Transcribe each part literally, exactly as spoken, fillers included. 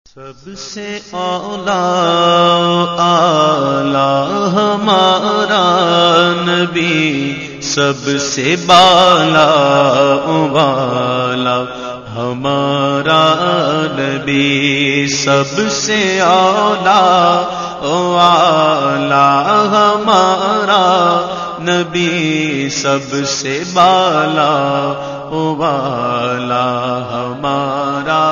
سب سے اولا اعلی ہمارا نبی، سب سے بالا والا ہمارا نبی، سب سے اولا اعلی ہمارا نبی، سب سے بالا والا ہمارا،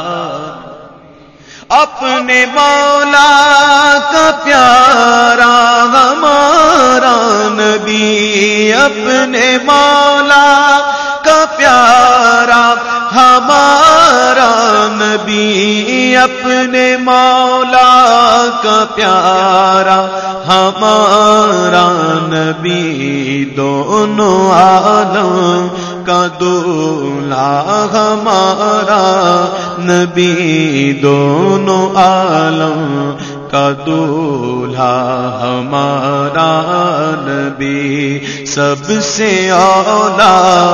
اپنے مولا کا پیارا ہمارا نبی، اپنے مولا کا پیارا ہمارا نبی، اپنے مولا کا پیارا ہمارا نبی، دونوں عالم کا دولا ہمارا نبی، دونوں عالم کا دولہا ہمارا نبی، سب سے اولا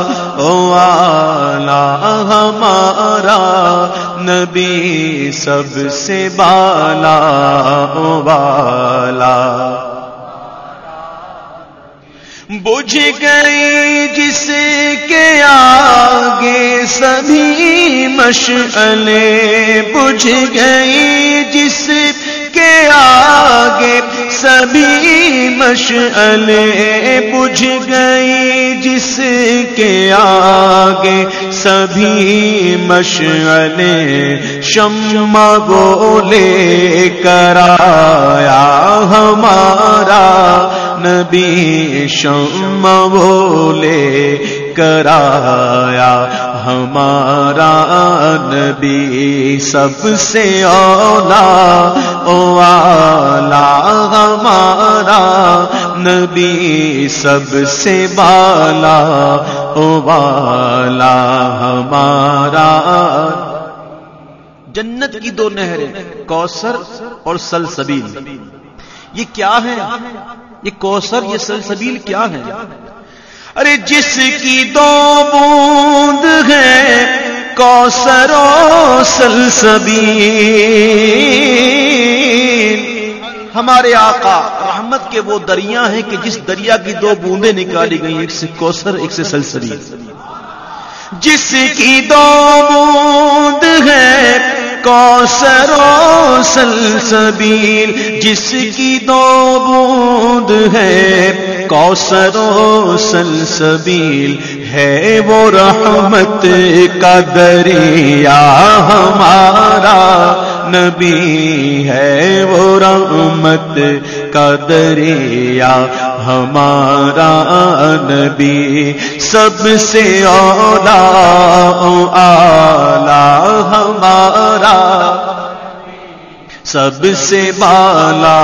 والا ہمارا نبی، سب سے بالا والا، بجھ گئی جس کے آگے سبھی مشعلیں، بجھ گئی جس کے آگے سبھی مشعلیں، بجھ گئی جس کے آگے سبھی مشعلیں، شمع وہ لے کر آیا ہمارا نبی، شمع وہ لے کر آیا ہمارا نبی، سب سے اولا والا ہمارا نبی، سب سے بالا والا ہمارا۔ جنت کی دو نہریں کوثر اور سلسبیل، یہ کیا ہے؟ یہ کوثر یہ سلسبیل کیا ہے؟ ارے جس کی دو بوند ہے کوثر و سلسبیل، ہمارے آقا رحمت کے وہ دریا ہیں کہ جس دریا کی دو بوندیں نکالی گئی، ایک سے کوثر ایک سے سلسبیل، جس کی دو بوند ہے کوثر و سلسبیل، جس کی دو بوند ہے کوثر و سلسبیل، ہے وہ رحمت کا دریا ہمارا نبی، ہے وہ رحمت کا دریا ہمارا نبی، سب سے اولا اعلی ہمارا، سب سے بالا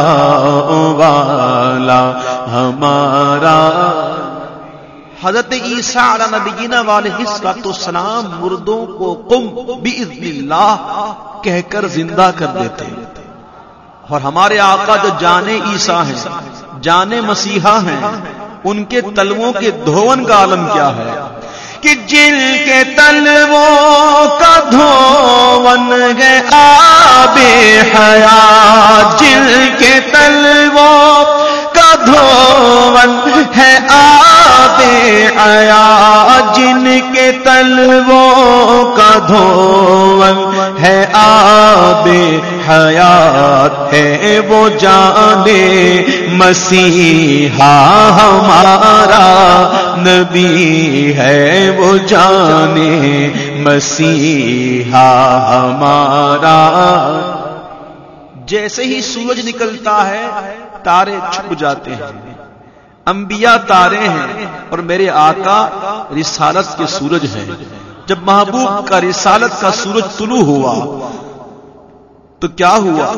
والا ہمارا۔ حضرت عیسیٰ علیہ نبینا علیہ الصلوۃ والسلام مردوں کو قم باذن اللہ کہہ کر زندہ کر دیتے، اور ہمارے آقا جو جانے عیسیٰ ہیں، جانے مسیحا ہیں، ان کے تلووں کے دھون کا عالم کیا ہے کہ جن کے تلووں کا دھون ہے آب حیات، جن کے تلووں کا دھون ہے آب حیات، جن کے تلووں کا دھون ہے آب حیات، ہے وہ جانے مسیحا ہمارا نبی، ہے وہ جانے مسیحا ہمارا۔ جیسے ہی سورج نکلتا ہے تارے چھپ جاتے ہیں، انبیاء تارے ہیں اور میرے آقا رسالت کے سورج ہیں۔ جب محبوب کا رسالت کا سورج طلوع ہوا تو کیا ہوا؟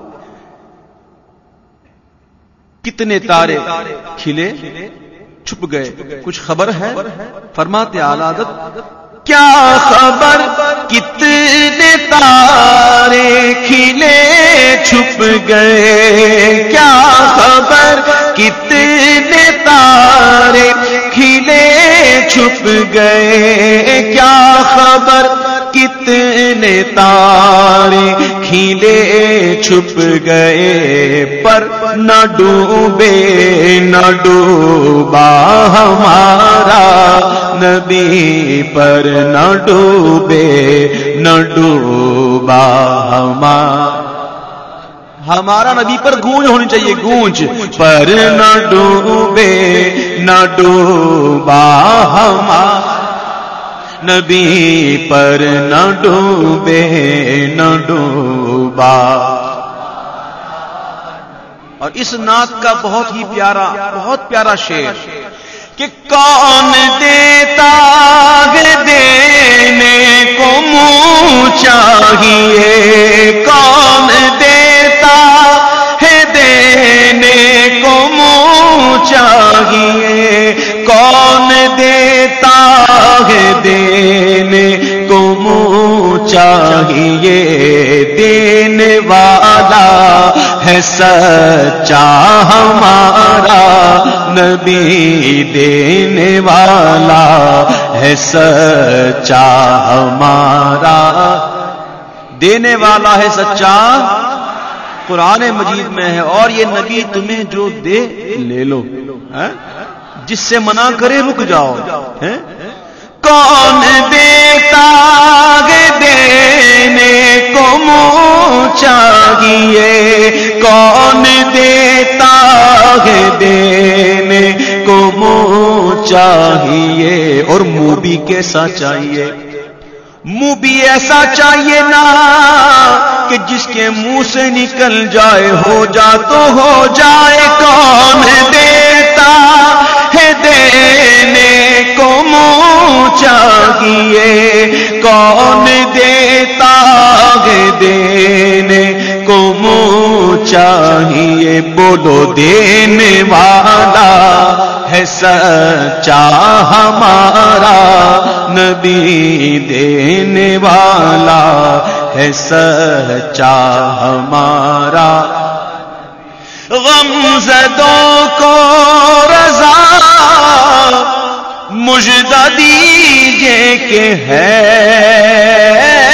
کتنے تارے کھلے چھپ گئے، کچھ خبر ہے؟ فرماتے اعلی حضرت کیا خبر کتنے تارے کھلے چھپ گئے، کیا خبر کتنے تارے کھلے چھپ گئے، کیا خبر کتنے تارے کھیلے چھپ گئے پر نہ ڈوبے نہ ڈوبا ہمارا نبی پر نہ ڈوبے نہ ڈوبا ہمارا ہمارا نبی پر گونج ہونی چاہیے گونج پر نہ ڈوبے نہ ڈوبا ہمارا نبی پر نہ ڈوبے نہ ڈوبا. اور اس نعت کا بہت ہی پیارا بہت پیارا شعر کہ کون دیتا ہے دینے کو منہ چاہیے کون دیتا ہے دینے کو منہ چاہیے کون دیتا ہے دینے کو منہ چاہیے دینے والا ہے سچا ہمارا نبی دینے والا ہے سچا ہمارا دینے والا ہے سچا قرآن مجید میں ہے. اور یہ نبی تمہیں جو دے لے لو جس سے منع کرے رک جاؤ. کون دیتا ہے دینے کو منہ چاہیے کون دیتا ہے دینے کو منہ چاہیے. اور منہ بھی کیسا چاہیے منہ بھی ایسا چاہیے نا کہ جس کے منہ سے نکل جائے ہو جا تو ہو جائے. کون دیتا ہے دینے کو منہ چاہیے کون دیتا ہے دینے کو منہ چاہیے. بولو دینے والا ہے سچا ہمارا نبی دینے والا ہے سچا ہمارا. غمزدوں کو رضا مژدہ دیجئے کہ ہے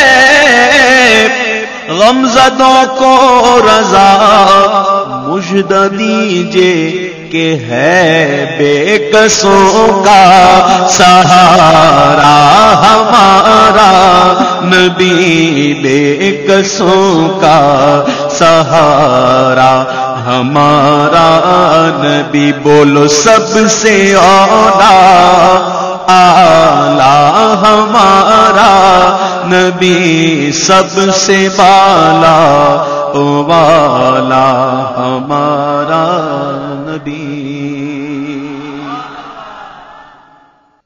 غمزدوں کو رضا مژدہ دیجئے کہ ہے بے کسوں کا سہارا ہمارا نبی بے کسوں کا سہارا ہمارا نبی. بولو سب سے اولا اعلیٰ ہمارا نبی سب سے بالا والا ہمارا نبی.